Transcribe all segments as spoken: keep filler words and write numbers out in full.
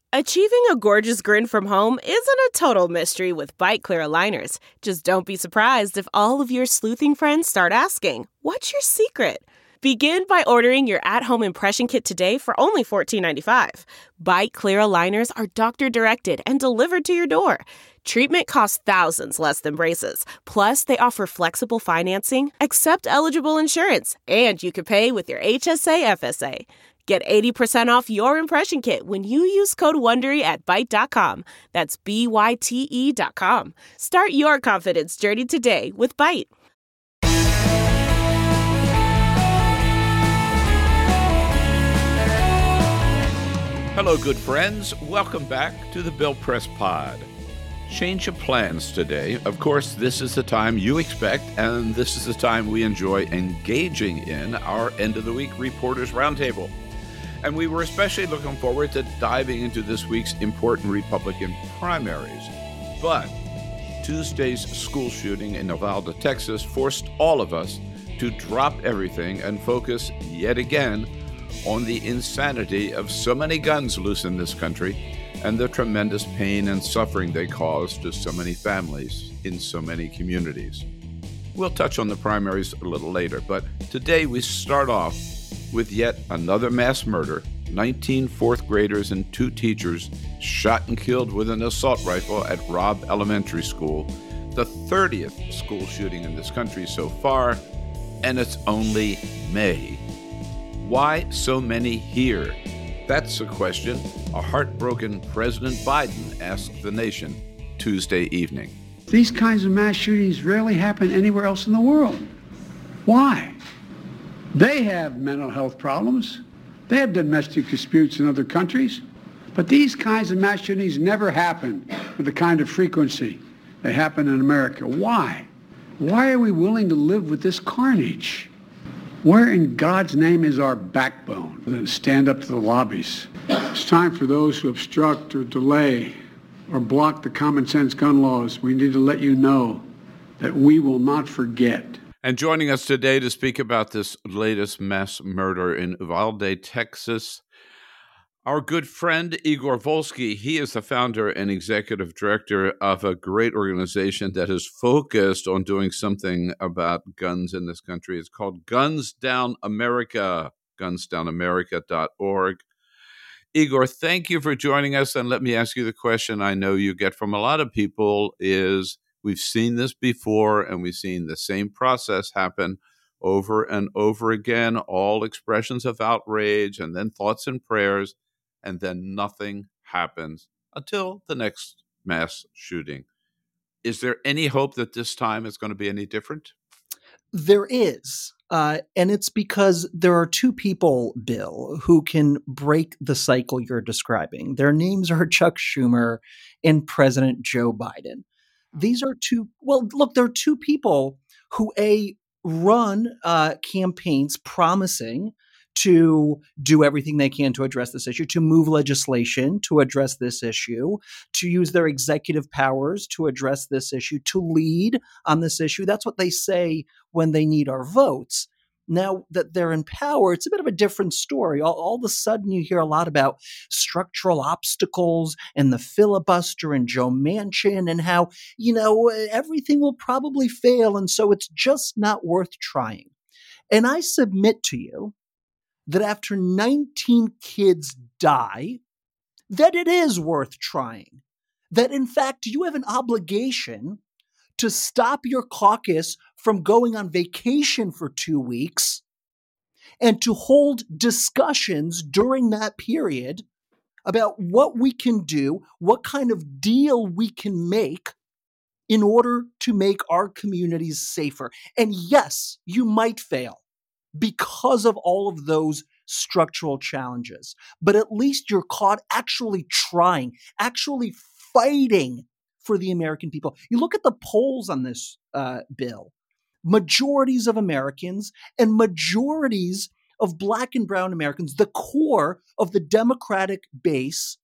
Achieving a gorgeous grin from home isn't a total mystery with Byte Clear aligners. Just don't be surprised if all of your sleuthing friends start asking, "What's your secret?" Begin by ordering your at-home impression kit today for only fourteen ninety-five. Byte Clear aligners are doctor-directed and delivered to your door. Treatment costs thousands less than braces. Plus, they offer flexible financing, accept eligible insurance, and you can pay with your H S A F S A. Get eighty percent off your impression kit when you use code WONDERY at Byte dot com. That's B Y T E dot com. Start your confidence journey today with Byte. Hello, good friends. Welcome back to the Bill Press Pod. Change of plans today. Of course, this is the time you expect, and this is the time we enjoy engaging in our end-of-the-week Reporters Roundtable. And we were especially looking forward to diving into this week's important Republican primaries. But Tuesday's school shooting in Uvalde, Texas, forced all of us to drop everything and focus yet again on the insanity of so many guns loose in this country and the tremendous pain and suffering they cause to so many families in so many communities. We'll touch on the primaries a little later, but today we start off with yet another mass murder. nineteen fourth graders and two teachers shot and killed with an assault rifle at Robb Elementary School, the thirtieth school shooting in this country so far, and it's only May. Why so many here? That's a question a heartbroken President Biden asked the nation Tuesday evening. These kinds of mass shootings rarely happen anywhere else in the world. Why? They have mental health problems. They have domestic disputes in other countries. But these kinds of mass shootings never happen with the kind of frequency they happen in America. Why? Why are we willing to live with this carnage? Where in God's name is our backbone to stand up to the lobbies? It's time for those who obstruct or delay or block the common sense gun laws. We need to let you know that we will not forget. And joining us today to speak about this latest mass murder in Uvalde, Texas, our good friend Igor Volsky. He is the founder and executive director of a great organization that is focused on doing something about guns in this country. It's called Guns Down America, guns down america dot org. Igor, thank you for joining us. And let me ask you the question I know you get from a lot of people is, we've seen this before, and we've seen the same process happen over and over again, all expressions of outrage and then thoughts and prayers, and then nothing happens until the next mass shooting. Is there any hope that this time it's going to be any different? There is. Uh, and it's because there are two people, Bill, who can break the cycle you're describing. Their names are Chuck Schumer and President Joe Biden. These are two, well, look, there are two people who, A, run uh, campaigns promising to do everything they can to address this issue, to move legislation to address this issue, to use their executive powers to address this issue, to lead on this issue. That's what they say when they need our votes. Now that they're in power, it's a bit of a different story. All, all of a sudden, you hear a lot about structural obstacles and the filibuster and Joe Manchin and how, you know, everything will probably fail. And so it's just not worth trying. And I submit to you that after nineteen kids die, that it is worth trying. That, in fact, you have an obligation to stop your caucus from going on vacation for two weeks and to hold discussions during that period about what we can do, what kind of deal we can make in order to make our communities safer. And yes, you might fail because of all of those structural challenges, but at least you're caught actually trying, actually fighting for the American people. You look at the polls on this uh, bill, majorities of Americans and majorities of Black and brown Americans, the core of the Democratic base,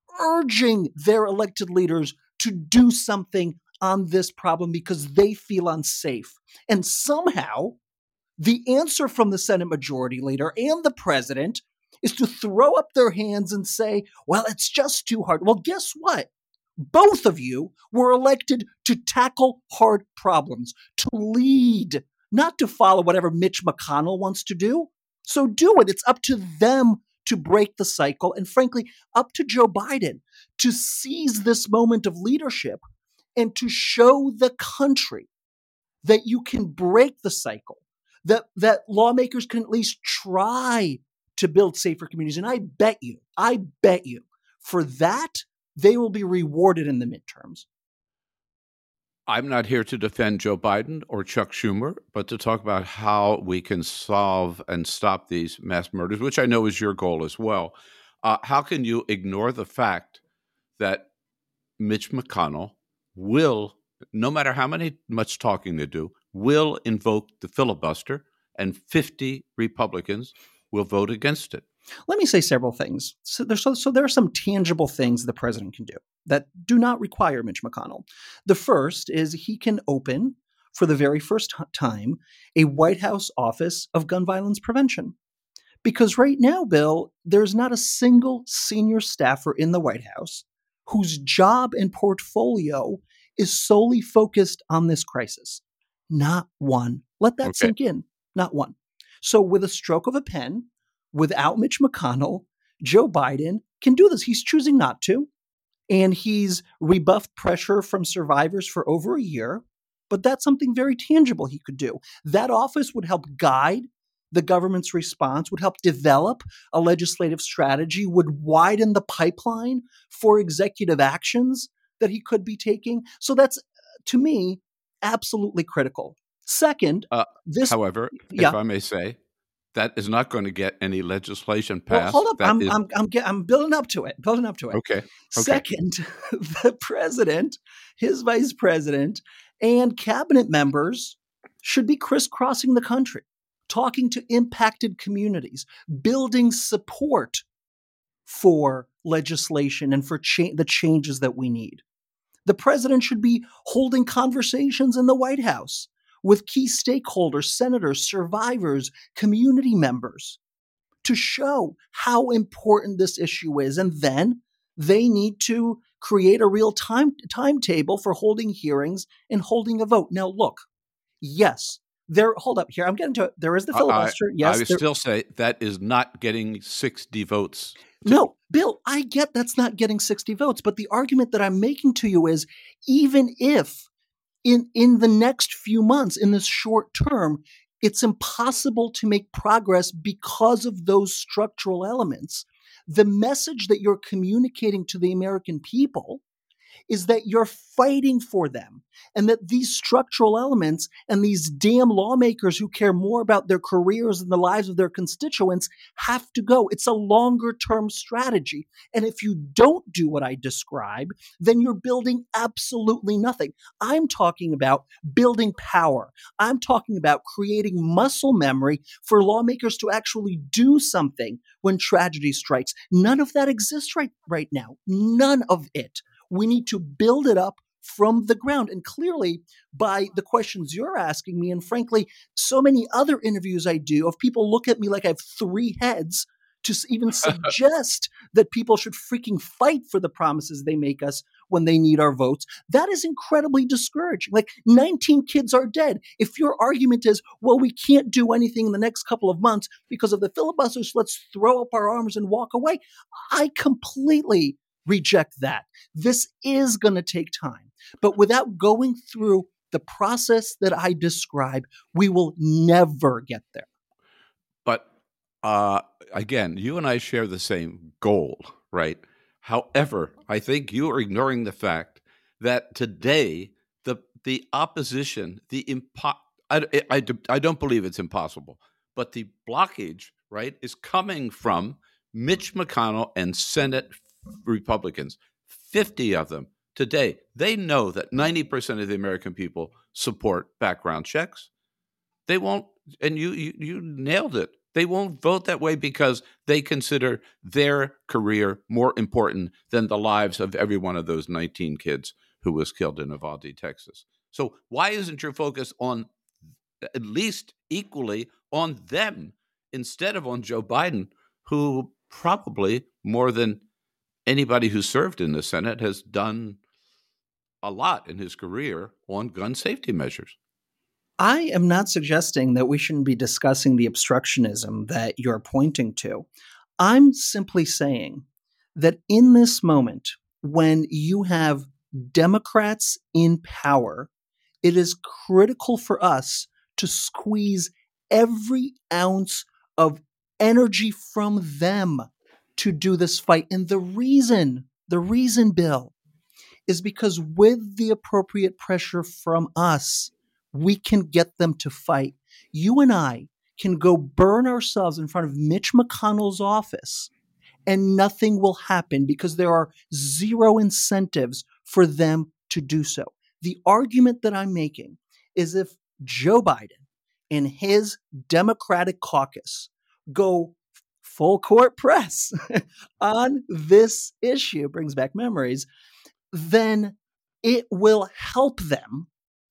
urging their elected leaders to do something on this problem because they feel unsafe. And somehow, the answer from the Senate Majority Leader and the president is to throw up their hands and say, well, it's just too hard. Well, guess what? Both of you were elected to tackle hard problems, to lead, not to follow whatever Mitch McConnell wants to do. So do it. It's up to them to break the cycle, and frankly, up to Joe Biden to seize this moment of leadership and to show the country that you can break the cycle, that, that lawmakers can at least try to build safer communities. And I bet you, I bet you, for that, they will be rewarded in the midterms. I'm not here to defend Joe Biden or Chuck Schumer, but to talk about how we can solve and stop these mass murders, which I know is your goal as well. Uh, how can you ignore the fact that Mitch McConnell will, no matter how many much talking they do, will invoke the filibuster, and fifty Republicans will vote against it? Let me say several things. So, there's, so, so there are some tangible things the president can do that do not require Mitch McConnell. The first is he can open, for the very first time, a White House Office of Gun Violence Prevention. Because right now, Bill, there's not a single senior staffer in the White House whose job and portfolio is solely focused on this crisis. Not one. Let that okay. sink in. Not one. So with a stroke of a pen, without Mitch McConnell, Joe Biden can do this. He's choosing not to. And he's rebuffed pressure from survivors for over a year. But that's something very tangible he could do. That office would help guide the government's response, would help develop a legislative strategy, would widen the pipeline for executive actions that he could be taking. So that's, to me, absolutely critical. Second, uh, this. However, yeah. if I may say, that is not going to get any legislation passed. Well, hold up, That I'm, is... I'm, I'm, I'm building up to it. Building up to it. Okay. okay. Second, the president, his vice president, and cabinet members should be crisscrossing the country, talking to impacted communities, building support for legislation and for cha- the changes that we need. The president should be holding conversations in the White House with key stakeholders, senators, survivors, community members, to show how important this issue is. And then they need to create a real time timetable for holding hearings and holding a vote. Now, look, yes, there. Hold up here. I'm getting to it. There is the filibuster. I, yes, I would there, still say that is not getting sixty votes. No, Bill, I get that's not getting sixty votes. But the argument that I'm making to you is, even if In, in the next few months, in this short term, it's impossible to make progress because of those structural elements. The message that you're communicating to the American people is that you're fighting for them, and that these structural elements and these damn lawmakers who care more about their careers and the lives of their constituents have to go. It's a longer term strategy. And if you don't do what I describe, then you're building absolutely nothing. I'm talking about building power. I'm talking about creating muscle memory for lawmakers to actually do something when tragedy strikes. None of that exists right, right now. None of it. We need to build it up from the ground. And clearly, by the questions you're asking me, and frankly, so many other interviews I do, of people look at me like I have three heads to even suggest that people should freaking fight for the promises they make us when they need our votes. That is incredibly discouraging. Like, nineteen kids are dead. If your argument is, well, we can't do anything in the next couple of months because of the filibuster, so let's throw up our arms and walk away, I completely reject that. This is going to take time. But without going through the process that I describe, we will never get there. But uh, again, you and I share the same goal, right? However, I think you are ignoring the fact that today the the opposition, the impo- I, I, I don't believe it's impossible, but the blockage, right, is coming from Mitch McConnell and Senate Republicans, fifty of them today. They know that ninety percent of the American people support background checks. They won't, and you, you you nailed it. They won't vote that way because they consider their career more important than the lives of every one of those nineteen kids who was killed in Uvalde, Texas. So why isn't your focus on at least equally on them instead of on Joe Biden, who probably more than anybody who served in the Senate has done a lot in his career on gun safety measures. I am not suggesting that we shouldn't be discussing the obstructionism that you're pointing to. I'm simply saying that in this moment, when you have Democrats in power, it is critical for us to squeeze every ounce of energy from them to do this fight. And the reason, the reason, Bill, is because with the appropriate pressure from us, we can get them to fight. You and I can go burn ourselves in front of Mitch McConnell's office and nothing will happen because there are zero incentives for them to do so. The argument that I'm making is if Joe Biden and his Democratic caucus go full court press on this issue, brings back memories, then it will help them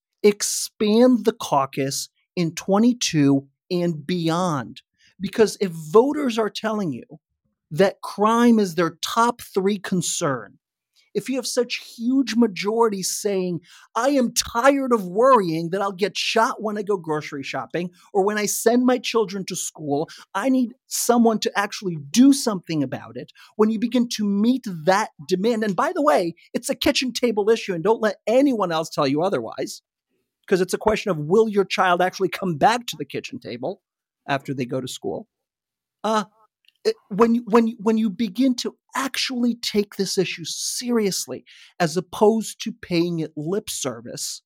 expand the caucus in twenty-two and beyond. Because if voters are telling you that crime is their top three concern, if you have such huge majorities saying, I am tired of worrying that I'll get shot when I go grocery shopping or when I send my children to school, I need someone to actually do something about it. When you begin to meet that demand, and by the way, it's a kitchen table issue, and don't let anyone else tell you otherwise, because it's a question of will your child actually come back to the kitchen table after they go to school? Uh, it- when you, when you, when you begin to actually take this issue seriously, as opposed to paying it lip service,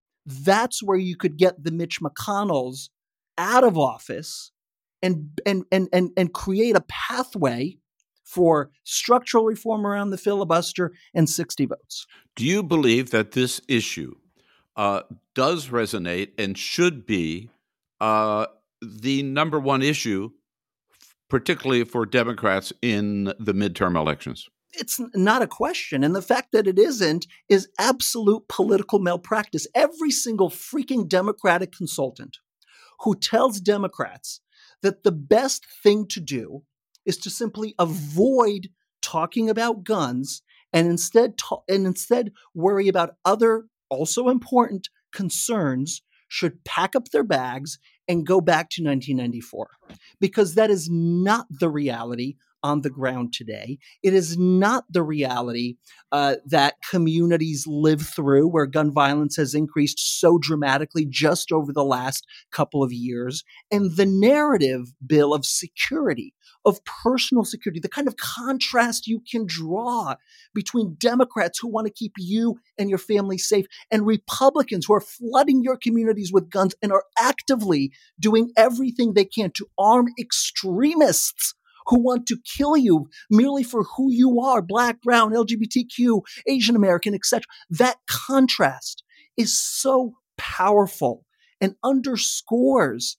that's where you could get the Mitch McConnells out of office and and and and, and create a pathway for structural reform around the filibuster and sixty votes. Do you believe that this issue uh, does resonate and should be uh, the number one issue, particularly for Democrats in the midterm elections? It's not a question. And the fact that it isn't is absolute political malpractice. Every single freaking Democratic consultant who tells Democrats that the best thing to do is to simply avoid talking about guns and instead ta- and instead worry about other also important concerns should pack up their bags and go back to nineteen ninety-four, because that is not the reality on the ground today. It is not the reality uh, that communities live through, where gun violence has increased so dramatically just over the last couple of years. And the narrative, Bill, of security, of personal security, the kind of contrast you can draw between Democrats who want to keep you and your family safe and Republicans who are flooding your communities with guns and are actively doing everything they can to arm extremists who want to kill you merely for who you are, Black, brown, L G B T Q, Asian American, et cetera. That contrast is so powerful and underscores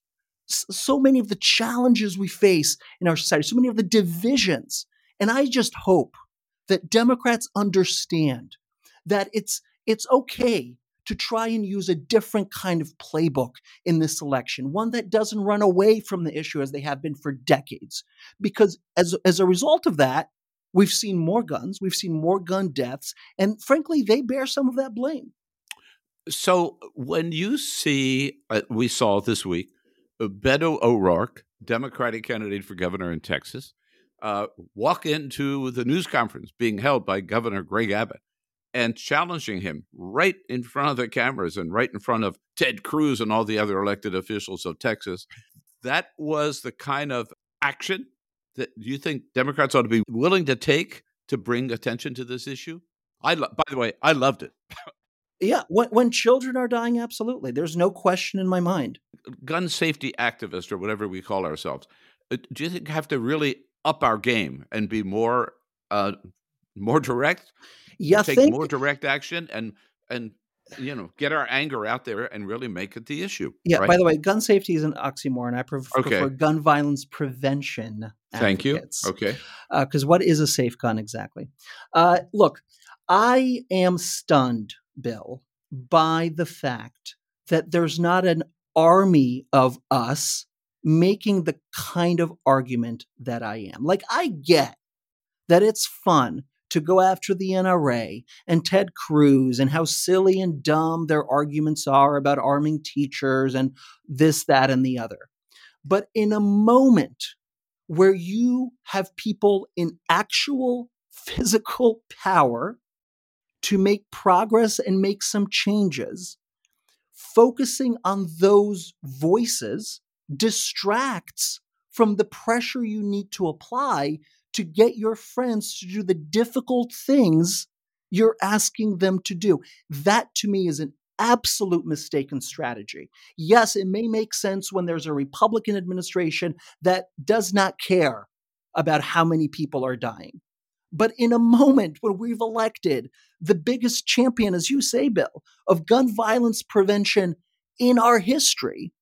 so many of the challenges we face in our society, so many of the divisions. And I just hope that Democrats understand that it's it's okay to try and use a different kind of playbook in this election, one that doesn't run away from the issue as they have been for decades. Because as, as a result of that, we've seen more guns, we've seen more gun deaths, and frankly, they bear some of that blame. So when you see, uh, we saw this week, uh, Beto O'Rourke, Democratic candidate for governor in Texas, uh, walk into the news conference being held by Governor Greg Abbott and challenging him right in front of the cameras and right in front of Ted Cruz and all the other elected officials of Texas. That was the kind of action that you think Democrats ought to be willing to take to bring attention to this issue? I, lo- by the way, I loved it. Yeah, when, when children are dying, absolutely. There's no question in my mind. Gun safety activists or whatever we call ourselves, uh, do you think have to really up our game and be more uh, more direct? Yeah, take think, more direct action and and you know get our anger out there and really make it the issue. Yeah. Right? By the way, gun safety is an oxymoron. I prefer, Okay. prefer gun violence prevention. Thank you. Advocates. Okay. Because uh, what is a safe gun exactly? Uh, look, I am stunned, Bill, by the fact that there's not an army of us making the kind of argument that I am. Like, I get that it's fun to go after the N R A and Ted Cruz and how silly and dumb their arguments are about arming teachers and this, that, and the other. But in a moment where you have people in actual physical power to make progress and make some changes, focusing on those voices distracts from the pressure you need to apply to get your friends to do the difficult things you're asking them to do. That, to me, is an absolute mistaken strategy. Yes, it may make sense when there's a Republican administration that does not care about how many people are dying. But in a moment when we've elected the biggest champion, as you say, Bill, of gun violence prevention in our history,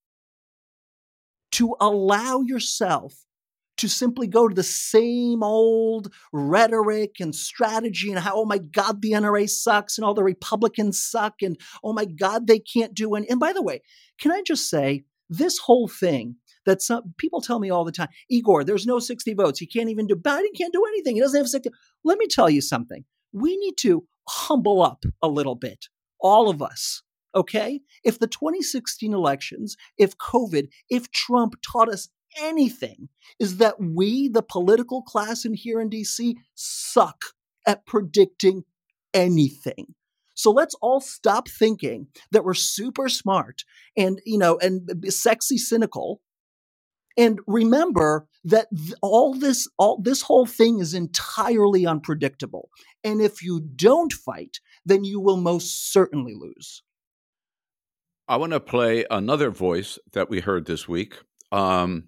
to allow yourself to simply go to the same old rhetoric and strategy and how, oh my God, the N R A sucks and all the Republicans suck and oh my God, they can't do any. And by the way, can I just say, this whole thing that some people tell me all the time, Igor, there's no sixty votes. He can't even do, Biden can't do anything. He doesn't have sixty. Let me tell you something. We need to humble up a little bit, all of us. Okay? If the twenty sixteen elections, if COVID, if Trump taught us anything, is that we, the political class in here in D C, suck at predicting anything. So let's all stop thinking that we're super smart and, you know, and sexy cynical. And remember that th- all this, all this whole thing is entirely unpredictable. And if you don't fight, then you will most certainly lose. I want to play another voice that we heard this week. Um,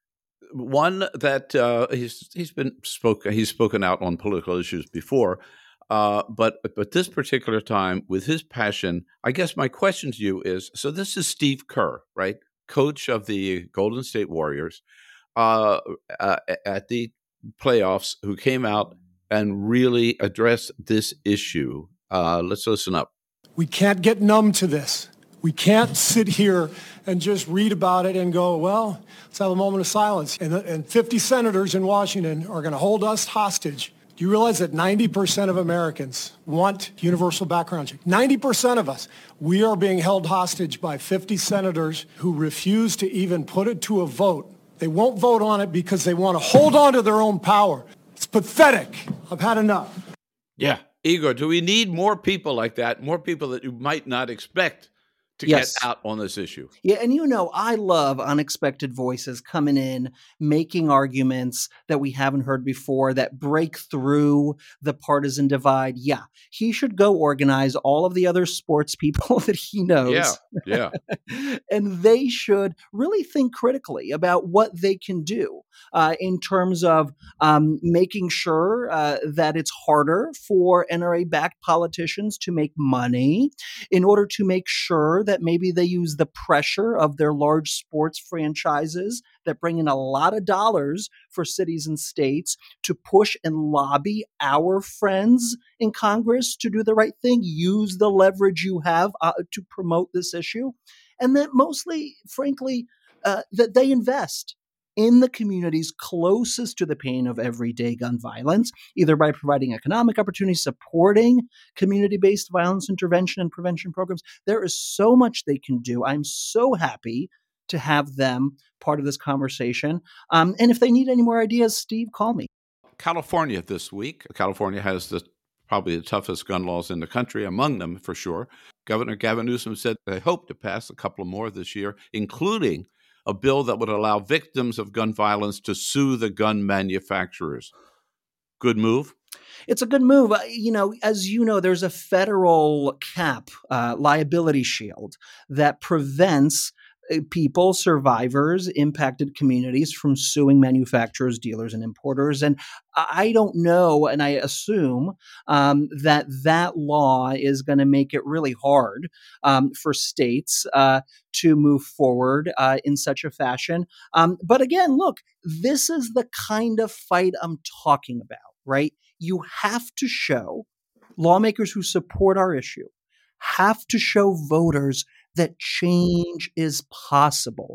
one that uh, he's he's been spoken he's spoken out on political issues before, uh, but but this particular time with his passion. I guess my question to you is: so this is Steve Kerr, right, coach of the Golden State Warriors, uh, uh, at the playoffs, who came out and really addressed this issue. Uh, let's listen up. We can't get numb to this. We can't sit here and just read about it and go, well, let's have a moment of silence. And, and fifty senators in Washington are going to hold us hostage. Do you realize that ninety percent of Americans want universal background check? ninety percent of us. We are being held hostage by fifty senators who refuse to even put it to a vote. They won't vote on it because they want to hold on to their own power. It's pathetic. I've had enough. Yeah. Igor, do we need more people like that, more people that you might not expect to Yes. get out on this issue? Yeah, and you know, I love unexpected voices coming in, making arguments that we haven't heard before, that break through the partisan divide. Yeah, he should go organize all of the other sports people that he knows. Yeah, yeah. And they should really think critically about what they can do uh, in terms of um, making sure uh, that it's harder for N R A-backed politicians to make money, in order to make sure that maybe they use the pressure of their large sports franchises that bring in a lot of dollars for cities and states to push and lobby our friends in Congress to do the right thing, use the leverage you have uh, to promote this issue. And that mostly, frankly, uh, that they invest in the communities closest to the pain of everyday gun violence, either by providing economic opportunities, supporting community-based violence intervention and prevention programs. There is so much they can do. I'm so happy to have them part of this conversation. Um, and if they need any more ideas, Steve, call me. California this week. California has the probably the toughest gun laws in the country, among them for sure. Governor Gavin Newsom said they hope to pass a couple more this year, including a bill that would allow victims of gun violence to sue the gun manufacturers. Good move? It's a good move. Uh, you know, as you know, there's a federal cap, uh, liability shield that prevents uh, people, survivors, impacted communities from suing manufacturers, dealers, and importers. And I don't know, and I assume um, that that law is going to make it really hard um, for states uh, to move forward uh, in such a fashion. Um, but again, look, this is the kind of fight I'm talking about, right? You have to show, lawmakers who support our issue have to show voters that change is possible.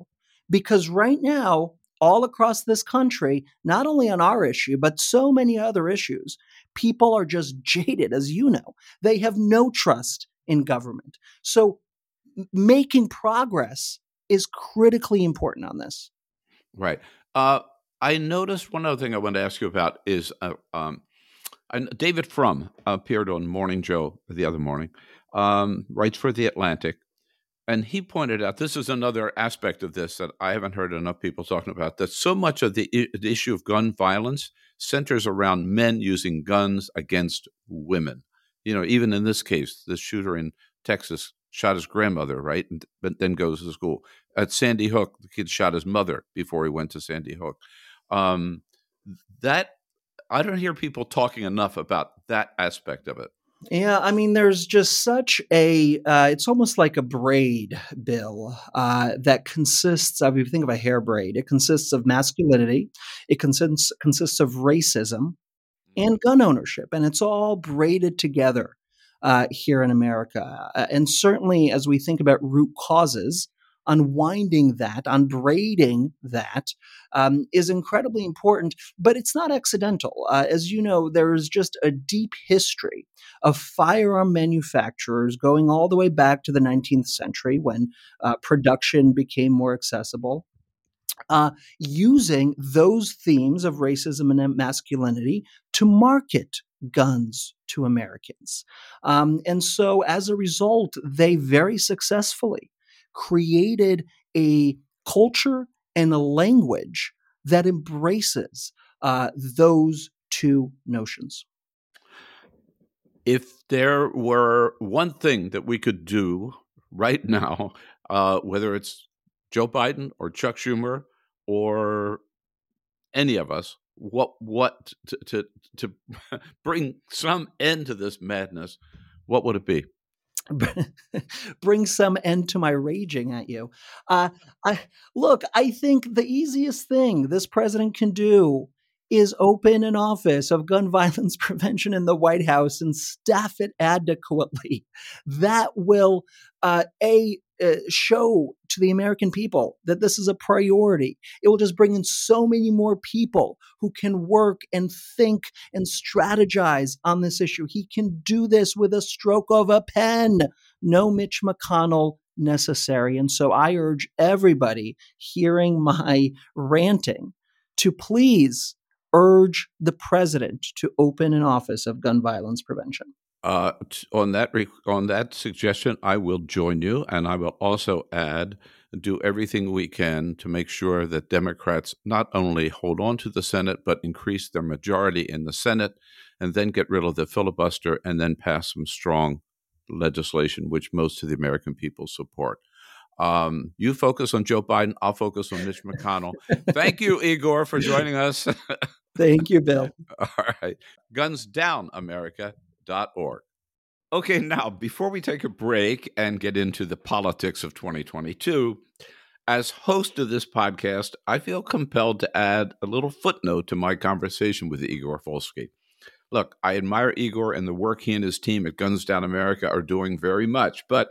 Because right now, all across this country, not only on our issue, but so many other issues, people are just jaded, as you know. They have no trust in government. So m- making progress is critically important on this. Right. Uh, I noticed one other thing I wanted to ask you about is uh, um, I, David Frum appeared on Morning Joe the other morning, um, writes for The Atlantic, and he pointed out this is another aspect of this that I haven't heard enough people talking about, that so much of the, I- the issue of gun violence centers around men using guns against women. You know, even in this case, the shooter in Texas shot his grandmother, right? And, but then goes to school. At Sandy Hook, the kid shot his mother before he went to Sandy Hook. Um, that I don't hear people talking enough about that aspect of it. Yeah, I mean, there's just such a, uh, it's almost like a braid, Bill, uh, that consists of, if you think of a hair braid, it consists of masculinity, it consists, consists of racism and gun ownership, and it's all braided together uh, here in America. Uh, and certainly as we think about root causes, unwinding that, unbraiding that um, is incredibly important, but it's not accidental. Uh, as you know, there is just a deep history of firearm manufacturers going all the way back to the nineteenth century when uh, production became more accessible. Uh, using those themes of racism and masculinity to market guns to Americans. Um, and so as a result, they very successfully created a culture and a language that embraces uh, those two notions. If there were one thing that we could do right now, uh, whether it's Joe Biden or Chuck Schumer or any of us, what what to to, to bring some end to this madness, what would it be? Bring some end to my raging at you. Uh, I look. I think the easiest thing this president can do is open an office of gun violence prevention in the White House and staff it adequately. That will uh, a uh, show to the American people that this is a priority. It will just bring in so many more people who can work and think and strategize on this issue. He can do this with a stroke of a pen. No Mitch McConnell necessary. And so I urge everybody hearing my ranting to please urge the president to open an office of gun violence prevention. Uh, t- on that re- on that suggestion, I will join you, and I will also add, do everything we can to make sure that Democrats not only hold on to the Senate, but increase their majority in the Senate, and then get rid of the filibuster, and then pass some strong legislation, which most of the American people support. Um, you focus on Joe Biden, I'll focus on Mitch McConnell. Thank you, Igor, for joining us. Thank you, Bill. All right. guns down america dot org. Okay, now, before we take a break and get into the politics of twenty twenty-two, as host of this podcast, I feel compelled to add a little footnote to my conversation with Igor Volsky. Look, I admire Igor and the work he and his team at Guns Down America are doing very much, but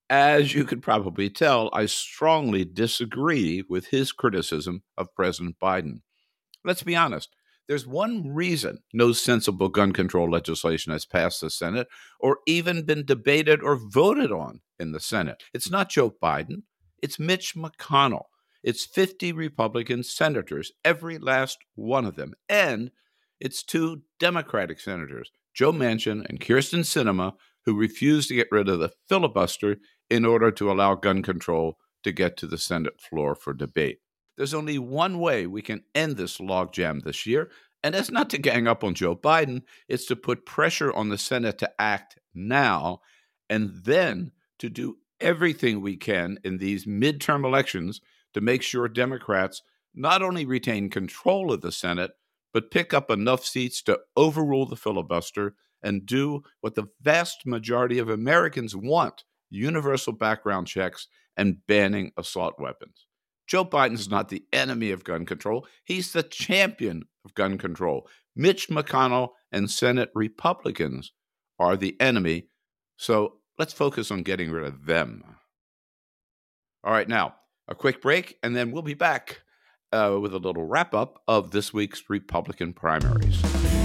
as you could probably tell, I strongly disagree with his criticism of President Biden. Let's be honest. There's one reason no sensible gun control legislation has passed the Senate or even been debated or voted on in the Senate. It's not Joe Biden. It's Mitch McConnell. It's fifty Republican senators, every last one of them. And it's two Democratic senators, Joe Manchin and Kyrsten Sinema, who refused to get rid of the filibuster in order to allow gun control to get to the Senate floor for debate. There's only one way we can end this logjam this year, and that's not to gang up on Joe Biden. It's to put pressure on the Senate to act now, and then to do everything we can in these midterm elections to make sure Democrats not only retain control of the Senate, but pick up enough seats to overrule the filibuster and do what the vast majority of Americans want: universal background checks and banning assault weapons. Joe Biden's not the enemy of gun control. He's the champion of gun control. Mitch McConnell and Senate Republicans are the enemy. So let's focus on getting rid of them. All right, now, a quick break, and then we'll be back uh, with a little wrap-up of this week's Republican primaries.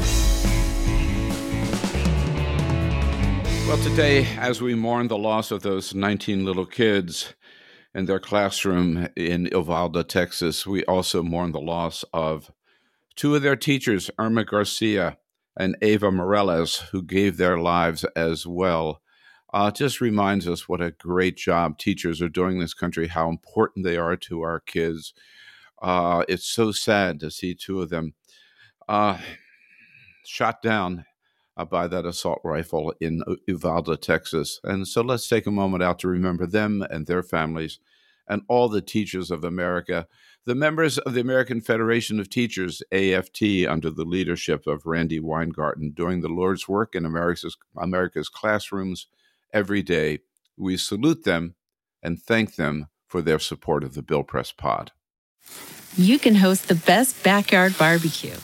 Well, today, as we mourn the loss of those nineteen little kids in their classroom in Uvalde, Texas, we also mourn the loss of two of their teachers, Irma Garcia and Eva Morales, who gave their lives as well. Uh, it just reminds us what a great job teachers are doing in this country, how important they are to our kids. Uh, it's so sad to see two of them uh, shot down uh, by that assault rifle in Uvalde, Texas. And so let's take a moment out to remember them and their families and all the teachers of America, the members of the American Federation of Teachers, A F T, under the leadership of Randy Weingarten, doing the Lord's work in America's, America's classrooms every day. We salute them and thank them for their support of the Bill Press Pod. You can host the best backyard barbecue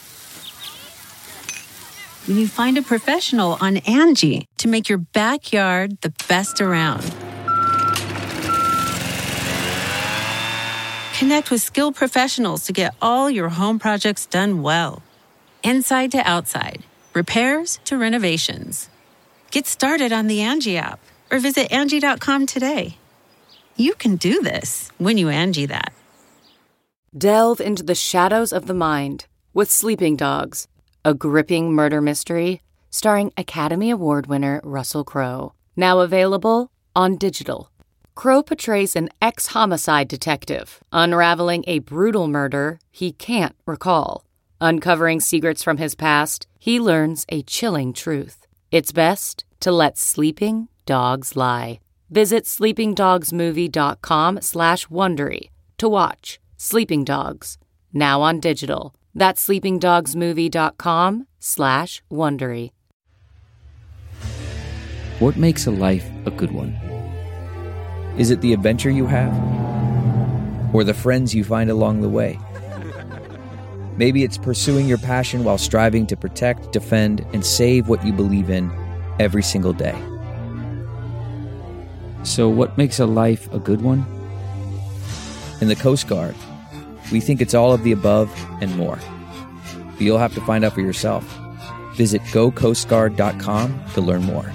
when you find a professional on Angie to make your backyard the best around. Connect with skilled professionals to get all your home projects done well. Inside to outside, repairs to renovations. Get started on the Angie app or visit Angie dot com today. You can do this when you Angie that. Delve into the shadows of the mind with Sleeping Dogs, a gripping murder mystery starring Academy Award winner Russell Crowe. Now available on digital. Crowe portrays an ex-homicide detective unraveling a brutal murder he can't recall. Uncovering secrets from his past, he learns a chilling truth. It's best to let sleeping dogs lie. Visit sleepingdogsmovie.com slash Wondery to watch Sleeping Dogs, now on digital. That's sleepingdogsmovie.com slash Wondery. What makes a life a good one? Is it the adventure you have? Or the friends you find along the way? Maybe it's pursuing your passion while striving to protect, defend, and save what you believe in every single day. So what makes a life a good one? In the Coast Guard, we think it's all of the above and more. But you'll have to find out for yourself. Visit go coast guard dot com to learn more.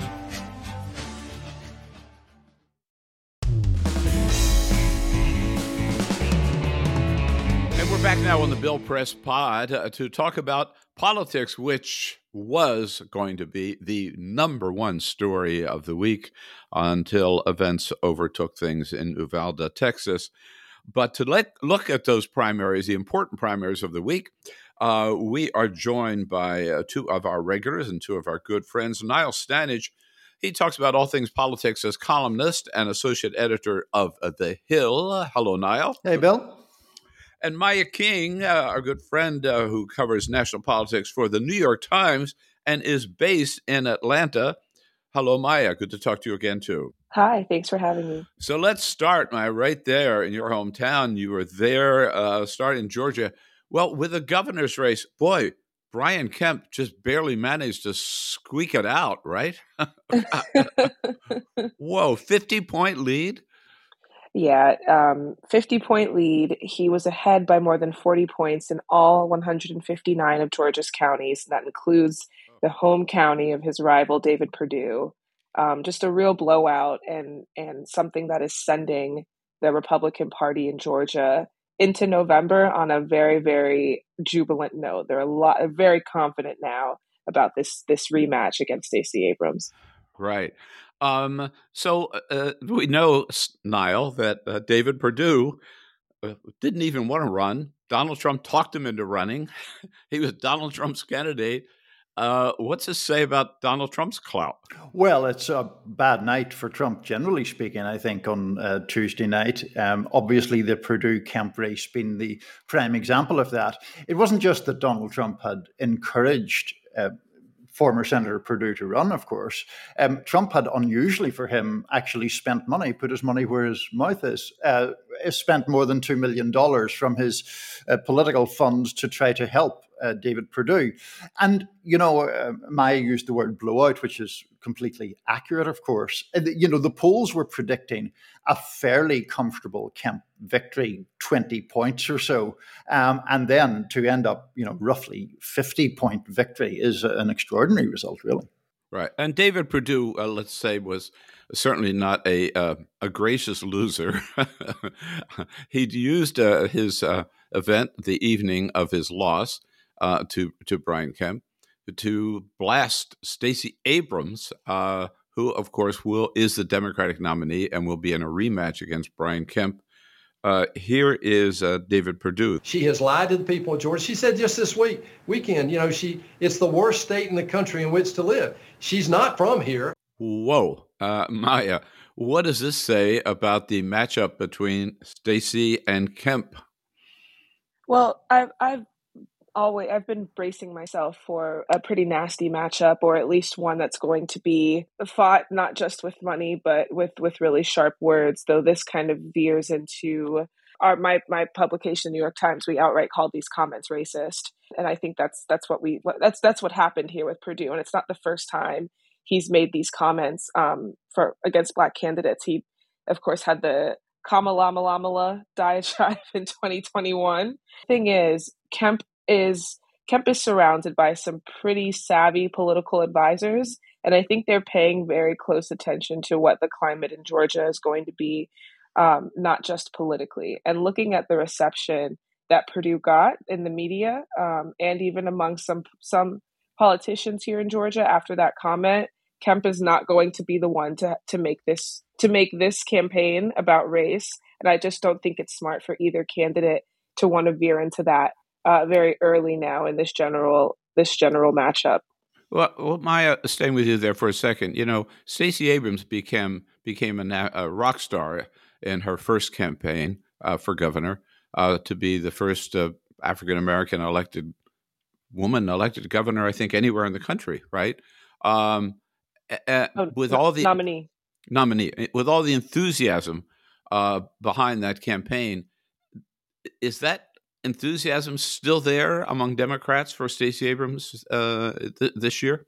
Back now on the Bill Press Pod uh, to talk about politics, which was going to be the number one story of the week until events overtook things in Uvalde, Texas. But to let, look at those primaries, the important primaries of the week, uh, we are joined by uh, two of our regulars and two of our good friends. Niall Stanage, he talks about all things politics as columnist and associate editor of uh, The Hill. Hello, Niall. Hey, Bill. And Maya King, uh, our good friend uh, who covers national politics for the New York Times and is based in Atlanta. Hello, Maya. Good to talk to you again, too. Hi. Thanks for having me. So let's start, Maya, right there in your hometown. You were there, uh, starting in Georgia. Well, with the governor's race, boy, Brian Kemp just barely managed to squeak it out, right? Whoa, fifty-point lead? Yeah, um, fifty-point lead. He was ahead by more than forty points in all one hundred fifty-nine of Georgia's counties. That includes the home county of his rival, David Perdue. Um, just a real blowout and and something that is sending the Republican Party in Georgia into November on a very, very jubilant note. They're a lot, very confident now about this this rematch against Stacey Abrams. Right. Um, so uh, we know, Niall, that uh, David Perdue uh, didn't even want to run. Donald Trump talked him into running. He was Donald Trump's candidate. Uh, what's this say about Donald Trump's clout? Well, it's a bad night for Trump, generally speaking, I think, on uh, Tuesday night. Um, obviously, the Perdue-Kemp race being the prime example of that. It wasn't just that Donald Trump had encouraged uh, former Senator Perdue to run, of course. Um, Trump had, unusually for him, actually spent money, put his money where his mouth is, uh, spent more than two million dollars from his uh, political funds to try to help uh, David Perdue. And, you know, uh, Maya used the word blowout, which is completely accurate, of course. And, you know, the polls were predicting a fairly comfortable Kemp victory, twenty points or so. Um, and then to end up, you know, roughly fifty-point victory is an extraordinary result, really. Right. And David Perdue, uh, let's say, was certainly not a uh, a gracious loser. He'd used uh, his uh, event the evening of his loss uh, to to Brian Kemp to blast Stacey Abrams, uh, who, of course, will is the Democratic nominee and will be in a rematch against Brian Kemp. Uh, here is uh, David Perdue. She has lied to the people of Georgia. She said just this week, weekend, you know, she it's the worst state in the country in which to live. She's not from here. Whoa. Uh, Maya, what does this say about the matchup between Stacey and Kemp? Well, I've, I've always, I've been bracing myself for a pretty nasty matchup, or at least one that's going to be fought not just with money, but with, with really sharp words, though this kind of veers into our, my, my publication, New York Times. We outright called these comments racist. And I think that's, that's what we, what, that's, that's what happened here with Perdue. And it's not the first time he's made these comments um, for against Black candidates. He, of course, had the Kamala Malamala diatribe in twenty twenty-one. Thing is, Kemp is Kemp is surrounded by some pretty savvy political advisors, and I think they're paying very close attention to what the climate in Georgia is going to be, um, not just politically. And looking at the reception that Perdue got in the media, um, and even among some some politicians here in Georgia after that comment, Kemp is not going to be the one to to make this to make this campaign about race. And I just don't think it's smart for either candidate to want to veer into that uh, very early now in this general this general matchup. Well, well, Maya, staying with you there for a second, you know, Stacey Abrams became became a, na- a rock star in her first campaign uh, for governor, uh, to be the first uh, African American elected woman elected governor, I think, anywhere in the country, right? Um, uh, oh, with all the nominee. nominee, with all the enthusiasm uh, behind that campaign, is that enthusiasm still there among Democrats for Stacey Abrams uh, th- this year?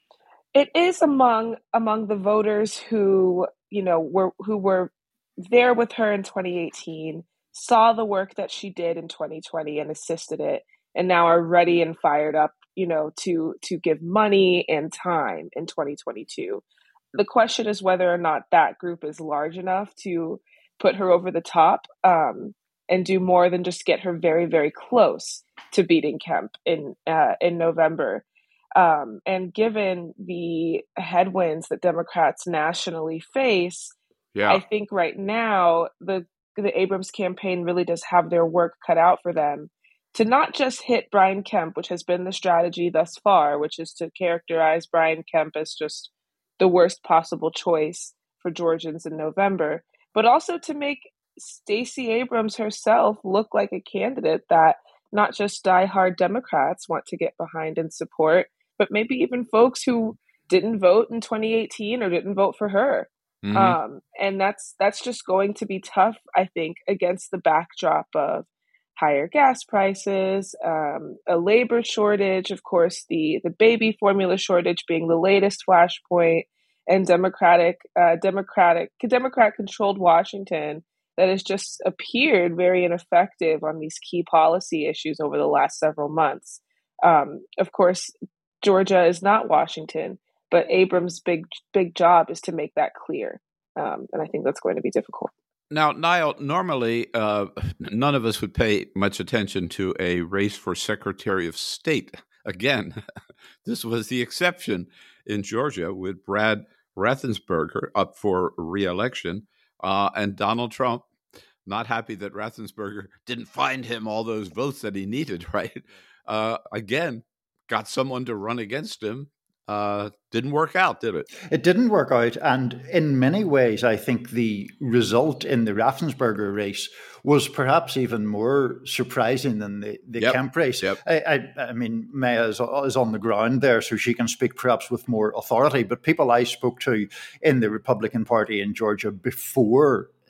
It is among among the voters who, you know, were who were there with her in twenty eighteen, saw the work that she did in twenty twenty and assisted it, and now are ready and fired up, you know, to to give money and time in twenty twenty-two. The question is whether or not that group is large enough to put her over the top um, and do more than just get her very, very close to beating Kemp in uh, in November. Um, and given the headwinds that Democrats nationally face, yeah. I think right now the the Abrams campaign really does have their work cut out for them to not just hit Brian Kemp, which has been the strategy thus far, which is to characterize Brian Kemp as just the worst possible choice for Georgians in November, but also to make Stacey Abrams herself look like a candidate that not just diehard Democrats want to get behind and support, but maybe even folks who didn't vote in twenty eighteen or didn't vote for her. Mm-hmm. Um, and that's that's just going to be tough, I think, against the backdrop of higher gas prices, um, a labor shortage, of course, the the baby formula shortage being the latest flashpoint, and Democratic, uh, Democratic, Democrat-controlled Washington that has just appeared very ineffective on these key policy issues over the last several months. Um, of course, Georgia is not Washington, but Abrams' big big job is to make that clear, um, and I think that's going to be difficult. Now, Niall, normally uh, none of us would pay much attention to a race for Secretary of State. Again, this was the exception in Georgia with Brad Raffensperger up for re-election, uh, and Donald Trump not happy that Raffensperger didn't find him all those votes that he needed, right? Uh, again, got someone to run against him. Uh, didn't work out, did it? It didn't work out. And in many ways, I think the result in the Raffensperger race was perhaps even more surprising than the, the yep. Kemp race. Yep. I, I, I mean, Maya is, is on the ground there, so she can speak perhaps with more authority. But people I spoke to in the Republican Party in Georgia before uh,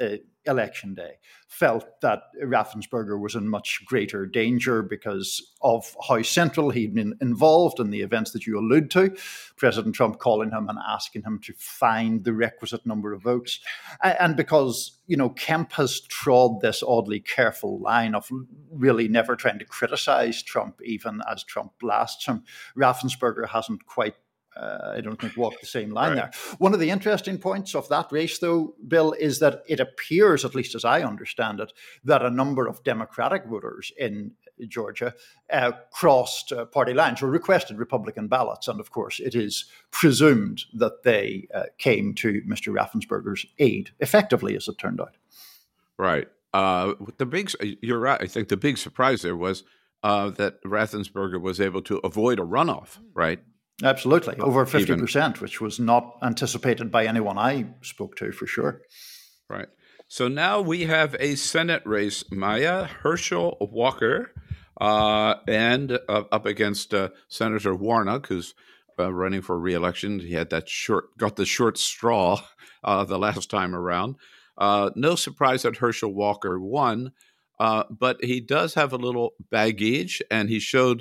election day felt that Raffensperger was in much greater danger because of how central he'd been involved in the events that you allude to. President Trump calling him and asking him to find the requisite number of votes. And because, you know, Kemp has trod this oddly careful line of really never trying to criticize Trump, even as Trump blasts him. Raffensperger hasn't quite Uh, I don't think walk the same line right. there. One of the interesting points of that race, though, Bill, is that it appears, at least as I understand it, that a number of Democratic voters in Georgia uh, crossed uh, party lines or requested Republican ballots. And of course, it is presumed that they uh, came to Mister Raffensperger's aid, effectively, as it turned out. Right. Uh, the big, you're right. I think the big surprise there was uh, that Raffensperger was able to avoid a runoff, right? Absolutely. Over fifty percent, Even, which was not anticipated by anyone I spoke to, for sure. Right. So now we have a Senate race, Maya Herschel Walker, uh, and uh, up against uh, Senator Warnock, who's uh, running for re-election. He had that short, got the short straw uh, the last time around. Uh, no surprise that Herschel Walker won, uh, but he does have a little baggage, and he showed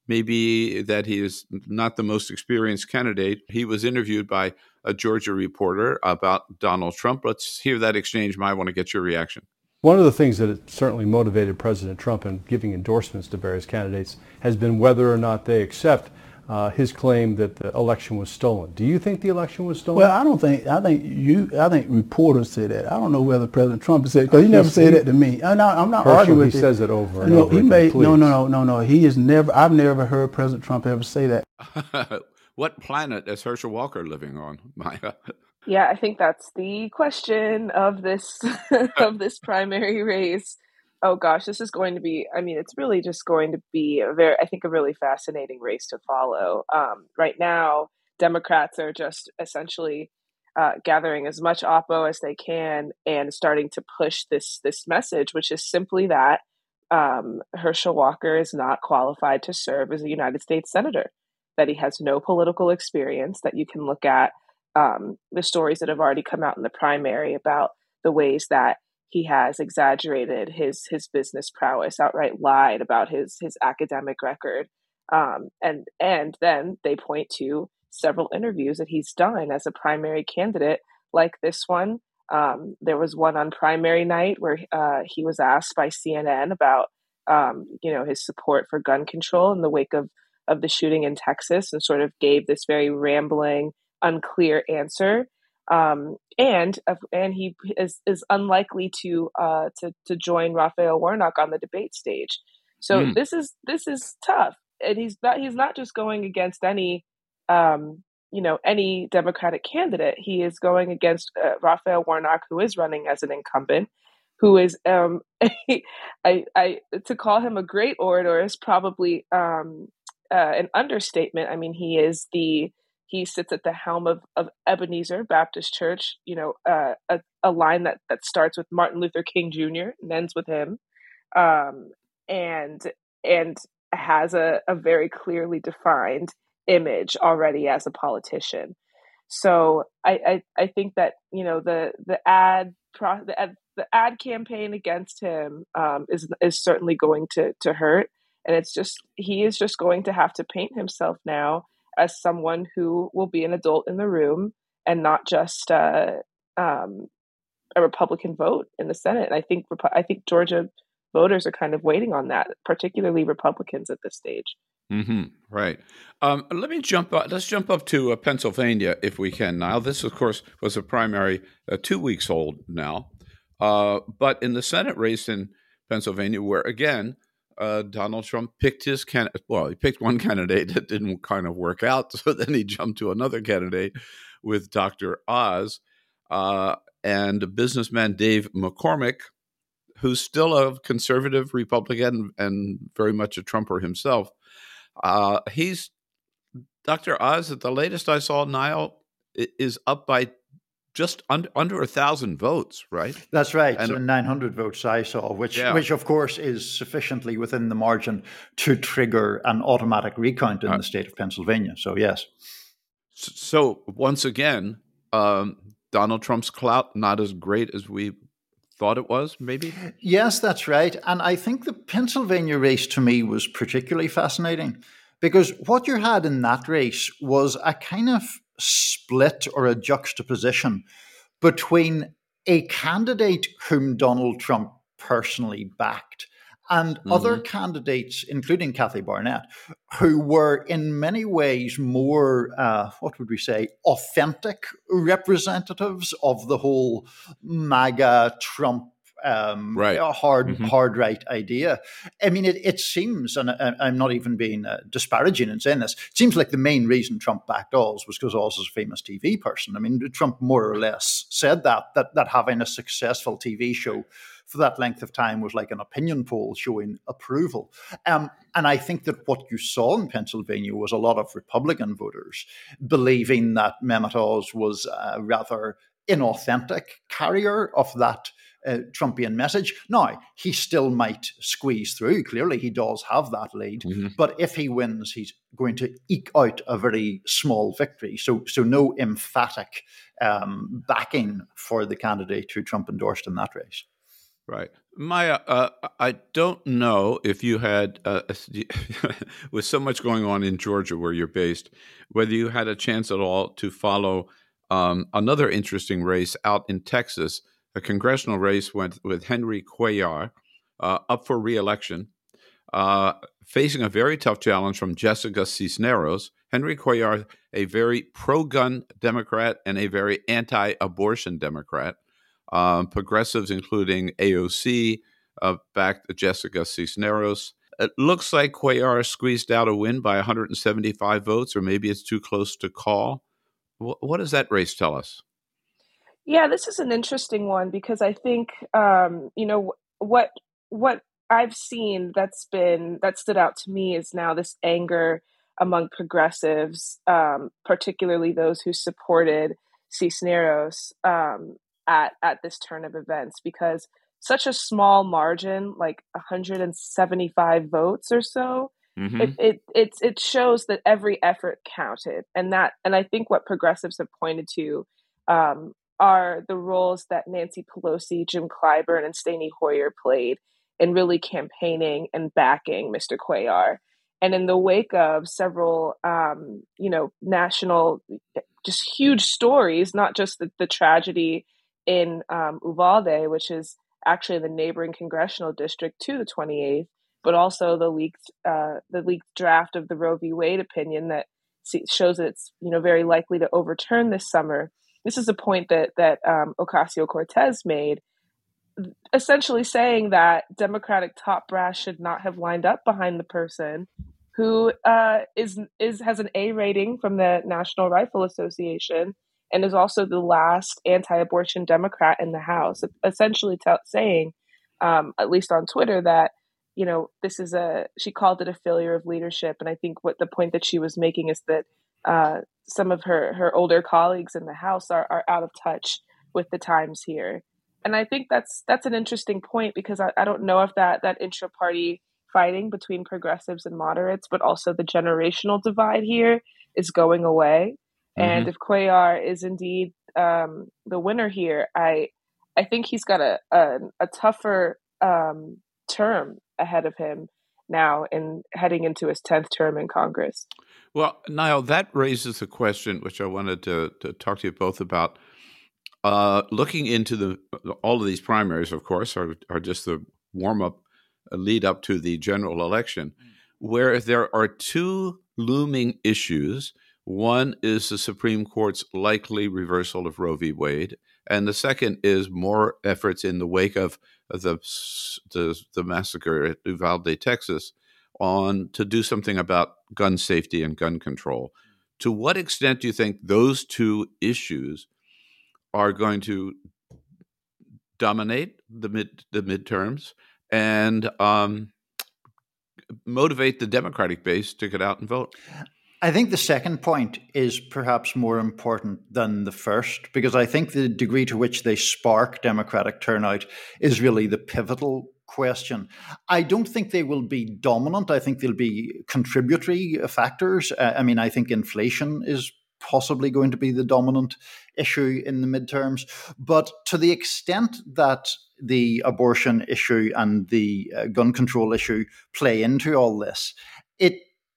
maybe that he is not the most experienced candidate. He was interviewed by a Georgia reporter about Donald Trump. Let's hear that exchange. I want to get your reaction. One of the things that certainly motivated President Trump in giving endorsements to various candidates has been whether or not they accept uh, his claim that the election was stolen. Do you think the election was stolen? Well, I don't think. I think you. I think reporters say that. I don't know whether President Trump has said it because he never said that to me. I'm not. I'm not Herschel, arguing with he it. says it over and no, over. He may. No, no, no, no, no. He has never. I've never heard President Trump ever say that. What planet is Herschel Walker living on, Maya? Yeah, I think that's the question of this of this primary race. Oh gosh, this is going to be, I mean, it's really just going to be a very, I think, a really fascinating race to follow. Um, right now, Democrats are just essentially uh, gathering as much oppo as they can and starting to push this this message, which is simply that um, Herschel Walker is not qualified to serve as a United States Senator, that he has no political experience, that you can look at um, the stories that have already come out in the primary about the ways that he has exaggerated his his business prowess, outright lied about his his academic record, um, and and then they point to several interviews that he's done as a primary candidate, like this one. Um, there was one on primary night where uh, he was asked by C N N about um, you know his support for gun control in the wake of of the shooting in Texas, and sort of gave this very rambling, unclear answer. Um, and and he is, is unlikely to uh, to to join Raphael Warnock on the debate stage. So mm. this is this is tough, and he's not he's not just going against any um, you know any Democratic candidate. He is going against uh, Raphael Warnock, who is running as an incumbent, who is um, I I to call him a great orator is probably um, uh, an understatement. I mean, he is the He sits at the helm of, of Ebenezer Baptist Church, you know, uh, a, a line that, that starts with Martin Luther King Junior and ends with him, um, and and has a, a very clearly defined image already as a politician. So I, I, I think that, you know, the the ad pro, the ad, the ad campaign against him um, is is certainly going to to hurt, and it's just he is just going to have to paint himself now as someone who will be an adult in the room and not just uh, um, a Republican vote in the Senate. And I think I think Georgia voters are kind of waiting on that, particularly Republicans at this stage. Mm-hmm. Right. Um, let me jump up. Let's jump up to uh, Pennsylvania if we can. Now, this, of course, was a primary uh, two weeks old now. Uh, but in the Senate race in Pennsylvania, where, again, Uh, Donald Trump picked his candidate. Well, he picked one candidate that didn't kind of work out. So then he jumped to another candidate with Doctor Oz uh, and businessman Dave McCormick, who's still a conservative Republican and very much a Trumper himself. Uh, he's Doctor Oz, at the latest I saw, Niall, is up by just under, under a thousand votes, right? That's right. And so nine hundred votes I saw, which, yeah. which of course is sufficiently within the margin to trigger an automatic recount in uh, the state of Pennsylvania. So yes. So once again, um, Donald Trump's clout not as great as we thought it was, maybe? Yes, that's right. And I think the Pennsylvania race to me was particularly fascinating because what you had in that race was a kind of split or a juxtaposition between a candidate whom Donald Trump personally backed and mm-hmm. other candidates, including Kathy Barnett, who were in many ways more, uh, what would we say, authentic representatives of the whole MAGA Trump um, right. hard, mm-hmm. hard right idea. I mean, it, it seems, and I, I'm not even being uh, disparaging in saying this, it seems like the main reason Trump backed Oz was because Oz is a famous T V person. I mean, Trump more or less said that, that, that having a successful T V show for that length of time was like an opinion poll showing approval. Um, and I think that what you saw in Pennsylvania was a lot of Republican voters believing that Mehmet Oz was a rather inauthentic carrier of that uh, Trumpian message. Now, he still might squeeze through. Clearly, he does have that lead. Mm-hmm. But if he wins, he's going to eke out a very small victory. So, so no emphatic um, backing for the candidate who Trump endorsed in that race. Right. Maya, uh, I don't know if you had, uh, with so much going on in Georgia where you're based, whether you had a chance at all to follow um, another interesting race out in Texas. A congressional race went with Henry Cuellar uh, up for re-election, uh, facing a very tough challenge from Jessica Cisneros. Henry Cuellar, a very pro-gun Democrat and a very anti-abortion Democrat. Um, progressives, including A O C, uh, backed Jessica Cisneros. It looks like Cuellar squeezed out a win by one hundred seventy-five votes, or maybe it's too close to call. W- what does that race tell us? Yeah, this is an interesting one because I think, um, you know, what what I've seen that's been that stood out to me is now this anger among progressives, um, particularly those who supported Cisneros. Um, at at this turn of events, because such a small margin, like one hundred seventy-five votes or so, mm-hmm. it, it it it shows that every effort counted. And that and I think what progressives have pointed to um, are the roles that Nancy Pelosi, Jim Clyburn, and Steny Hoyer played in really campaigning and backing Mister Cuellar. And in the wake of several, um, you know, national, just huge stories, not just the, the tragedy in um, Uvalde, which is actually the neighboring congressional district to the twenty-eighth, but also the leaked uh, the leaked draft of the Roe v. Wade opinion that shows that it's you know very likely to overturn this summer. This is a point that that um, Ocasio-Cortez made, essentially saying that Democratic top brass should not have lined up behind the person who uh, is is has an A rating from the National Rifle Association and is also the last anti-abortion Democrat in the House, essentially t- saying, um, at least on Twitter, that, you know, this is a, she called it a failure of leadership. And I think what the point that she was making is that uh, some of her, her older colleagues in the House are, are out of touch with the times here. And I think that's that's an interesting point because I, I don't know if that, that intra-party fighting between progressives and moderates, but also the generational divide here is going away. And mm-hmm. if Cuellar is indeed um, the winner here, I I think he's got a a, a tougher um, term ahead of him now in heading into his tenth term in Congress. Well, Niall, that raises a question which I wanted to, to talk to you both about. Uh, looking into the all of these primaries, of course, are, are just the warm-up uh, lead up to the general election, where there are two looming issues. One is the Supreme Court's likely reversal of Roe v. Wade, and the second is more efforts in the wake of the the, the massacre at Uvalde, Texas, on to do something about gun safety and gun control. To what extent do you think those two issues are going to dominate the mid the midterms and um, motivate the Democratic base to get out and vote? I think the second point is perhaps more important than the first, because I think the degree to which they spark Democratic turnout is really the pivotal question. I don't think they will be dominant. I think they'll be contributory factors. Uh, I mean, I think inflation is possibly going to be the dominant issue in the midterms. But to the extent that the abortion issue and the uh, gun control issue play into all this, it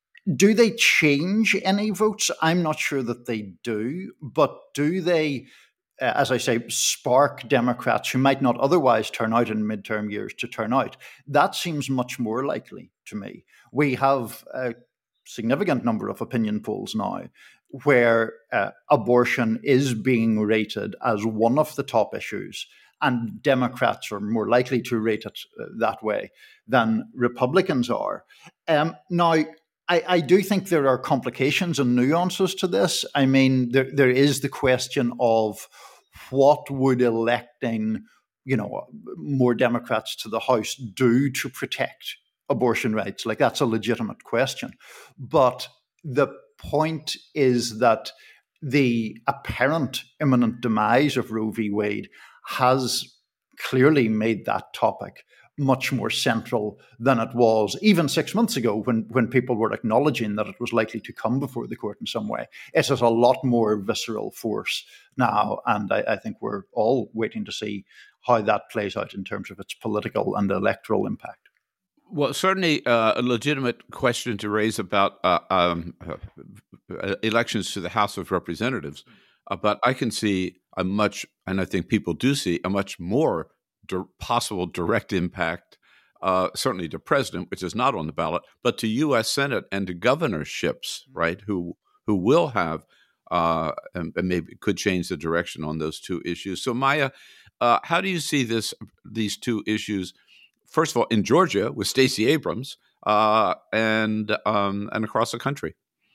do they change any votes? I'm not sure that they do, but do they, uh, as I say, spark Democrats who might not otherwise turn out in midterm years to turn out? That seems much more likely to me. We have a significant number of opinion polls now where uh, abortion is being rated as one of the top issues, and Democrats are more likely to rate it uh, that way than Republicans are. Um, now, I, I do think there are complications and nuances to this. I mean, there, there is the question of what would electing, you know, more Democrats to the House do to protect abortion rights? Like, that's a legitimate question. But the point is that the apparent imminent demise of Roe v. Wade has clearly made that topic much more central than it was even six months ago when, when people were acknowledging that it was likely to come before the court in some way. It has a lot more visceral force now, and I, I think we're all waiting to see how that plays out in terms of its political and electoral impact. Well, certainly uh, a legitimate question to raise about uh, um, uh, elections to the House of Representatives, uh, but I can see a much, and I think people do see, a much more di- possible direct impact, uh, certainly to president, which is not on the ballot, but to U S Senate and to governorships, right, who who will have, uh, and, and maybe could change the direction on those two issues. So, Maya, uh, how do you see this these two issues? First of all, in Georgia with Stacey Abrams, uh, and um, and across the country.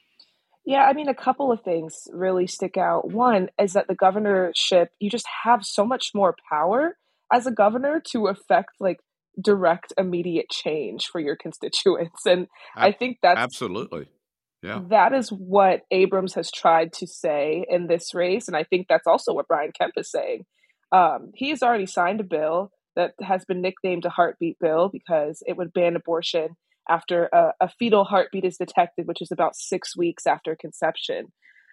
Yeah, I mean, a couple of things really stick out. One is that the governorship, you just have so much more power as a governor to affect like direct, immediate change for your constituents. And I think that's absolutely, yeah, that is what Abrams has tried to say in this race. And I think that's also what Brian Kemp is saying. Um, he has already signed a bill that has been nicknamed a heartbeat bill because it would ban abortion after a, a fetal heartbeat is detected, which is about six weeks after conception.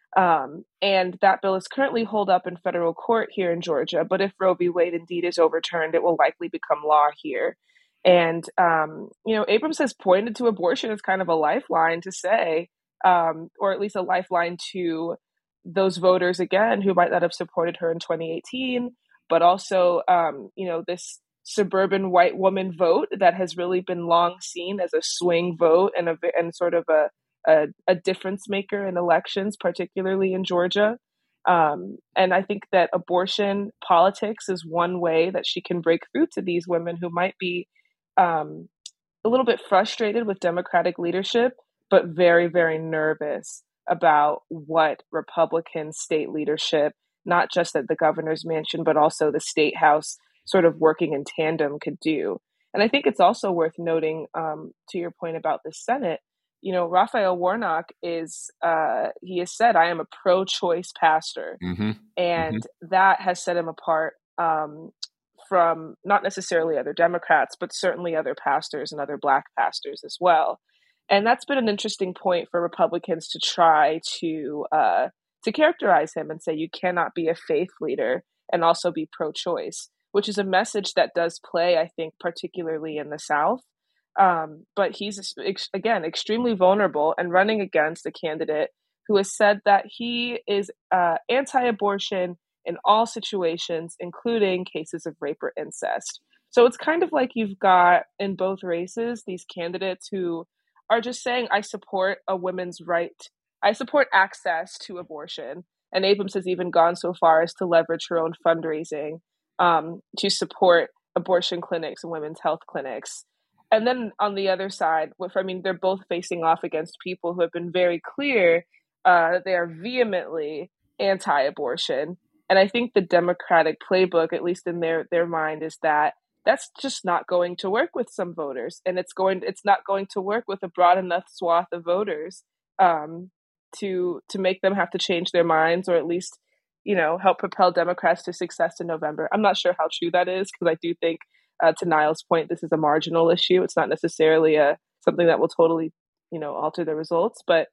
Um, and that bill is currently holed up in federal court here in Georgia. But if Roe v. Wade indeed is overturned, it will likely become law here. And, um, you know, Abrams has pointed to abortion as kind of a lifeline to say, um, or at least a lifeline to those voters, again, who might not have supported her in twenty eighteen, but also, um, you know, this suburban white woman vote that has really been long seen as a swing vote and a and sort of a a, a difference maker in elections, particularly in Georgia. Um, and I think that abortion politics is one way that she can break through to these women who might be um, a little bit frustrated with Democratic leadership, but very, very nervous about what Republican state leadership, not just at the governor's mansion, but also the state house, sort of working in tandem could do. And I think it's also worth noting, um, to your point about the Senate, you know, Raphael Warnock is, uh, he has said, I am a pro-choice pastor. Mm-hmm. And mm-hmm. that has set him apart um, from not necessarily other Democrats, but certainly other pastors and other Black pastors as well. And that's been an interesting point for Republicans to try to uh, to characterize him and say, you cannot be a faith leader and also be pro-choice, which is a message that does play, I think, particularly in the South. Um, but he's, again, extremely vulnerable and running against a candidate who has said that he is uh, anti-abortion in all situations, including cases of rape or incest. So it's kind of like you've got in both races these candidates who are just saying, I support a woman's right. I support access to abortion. And Abrams has even gone so far as to leverage her own fundraising um, to support abortion clinics and women's health clinics. And then on the other side, which, I mean, they're both facing off against people who have been very clear uh, they are vehemently anti-abortion. And I think the Democratic playbook, at least in their, their mind, is that that's just not going to work with some voters. And it's going it's not going to work with a broad enough swath of voters um, to to make them have to change their minds, or at least, you know, help propel Democrats to success in November. I'm not sure how true that is, because I do think, uh, to Niall's point, this is a marginal issue. It's not necessarily a something that will totally, you know, alter the results. But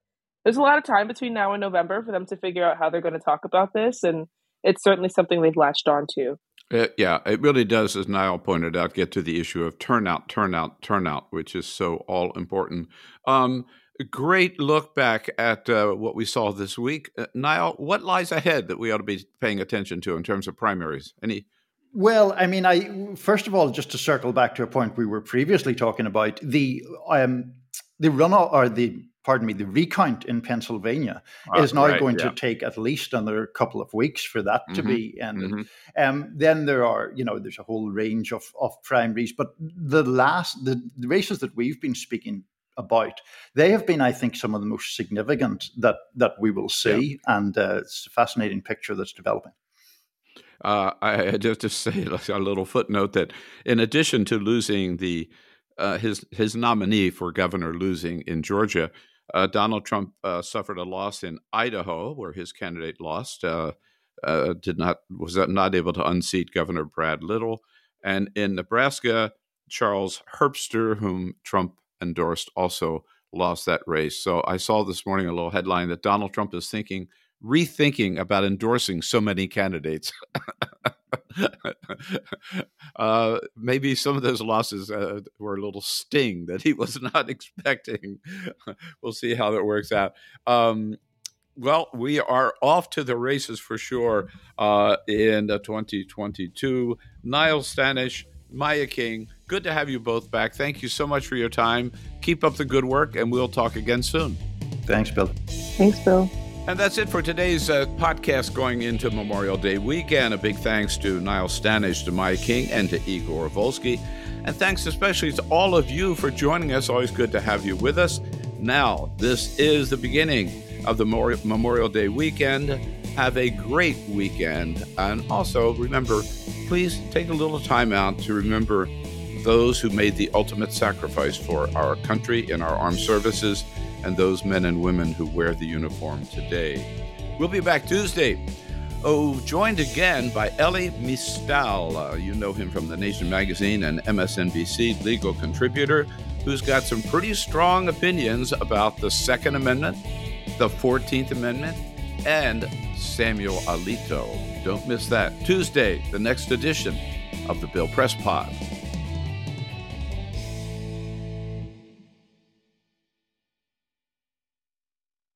there's a lot of time between now and November for them to figure out how they're going to talk about this. And it's certainly something they've latched on to. Uh, yeah, it really does, as Niall pointed out, get to the issue of turnout, turnout, turnout, which is so all important. Um, great look back at uh, what we saw this week. Uh, Niall, what lies ahead that we ought to be paying attention to in terms of primaries? Any? Well, I mean, I first of all, just to circle back to a point we were previously talking about, the um, the runoff or the pardon me, the recount in Pennsylvania oh, is now right, going yeah. to take at least another couple of weeks for that Mm-hmm. to be ended. Mm-hmm. Um, then there are, you know, there's a whole range of, of primaries, but the last, the, the races that we've been speaking about, they have been, I think, some of the most significant that, that we will see. Yeah. And uh, it's a fascinating picture that's developing. Uh, I just to say like a little footnote that in addition to losing the uh, his his nominee for governor losing in Georgia, uh, Donald Trump uh, suffered a loss in Idaho, where his candidate lost. Uh, uh, did not was not able to unseat Governor Brad Little, and in Nebraska, Charles Herbster, whom Trump endorsed, also lost that race. So I saw this morning a little headline that Donald Trump is thinking. rethinking about endorsing so many candidates. uh, maybe some of those losses uh, were a little sting that he was not expecting. We'll see how that works out. Um, well, we are off to the races for sure uh, in uh, twenty twenty-two. Niall Stanish, Maya King, good to have you both back. Thank you so much for your time. Keep up the good work, and we'll talk again soon. Thanks, Bill. Thanks, Bill. And that's it for today's uh, podcast going into Memorial Day weekend. A big thanks to Niall Stanish, to Maya King, and to Igor Volsky. And thanks especially to all of you for joining us. Always good to have you with us. Now, this is the beginning of the Memorial Day weekend. Have a great weekend. And also, remember, please take a little time out to remember those who made the ultimate sacrifice for our country in our armed services, and those men and women who wear the uniform today. We'll be back Tuesday. Oh, joined again by Elie Mystal. Uh, you know him from The Nation magazine and M S N B C legal contributor, who's got some pretty strong opinions about the Second Amendment, the fourteenth Amendment, and Samuel Alito. Don't miss that. Tuesday, the next edition of the Bill Press Pod.